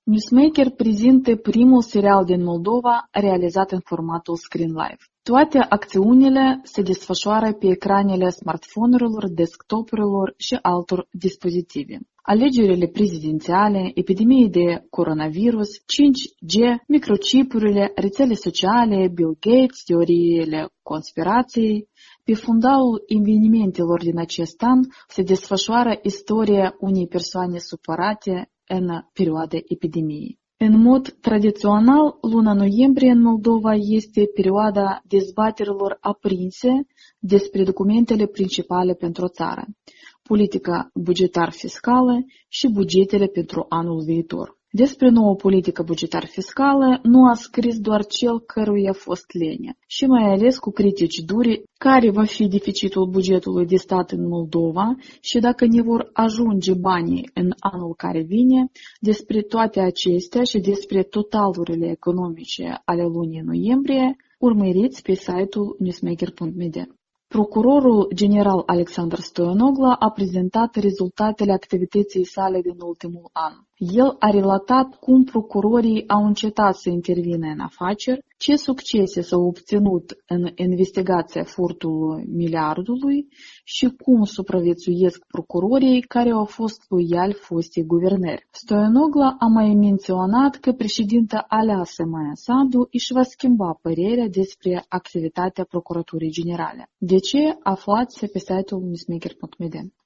Newsmaker prezintă primul serial din Moldova realizat în formatul Screen Live. Toate acțiunile se desfășoară pe ecranele smartphone-urilor, desktop-urilor și altor dispozitive. Alegerile prezidențiale, epidemie de coronavirus, 5G, microchipurile, rețele sociale, Bill Gates, teoriile conspirației. Pe fundalul evenimentelor din acest an se desfășoară istoria unei persoane supărate în perioada epidemiei. În mod tradițional, luna noiembrie în Moldova este perioada dezbaterilor aprinse despre documentele principale pentru țară, politica bugetar-fiscală și bugetele pentru anul viitor. Despre nouă politică bugetar-fiscală nu a scris doar cel căruia a fost lene, și mai ales cu critici dure care va fi deficitul bugetului de stat în Moldova și dacă ne vor ajunge banii în anul care vine. Despre toate acestea și despre totalurile economice ale lunii noiembrie urmăriți pe site-ul newsmaker.md. Procurorul general Alexandru Stoianoglu a prezentat rezultatele activității sale din ultimul an. El a relatat cum procurorii au încetat să intervină în afaceri, ce succese s-au obținut în investigația furtului miliardului și cum supraviețuiesc procurorii care au fost loiali fostii guvernări. Stoianoglu a mai menționat că președinta aleasă Maia Sandu își va schimba părerea despre activitatea Procuraturii Generale. De ce? Aflați pe site-ul newsmaker.md.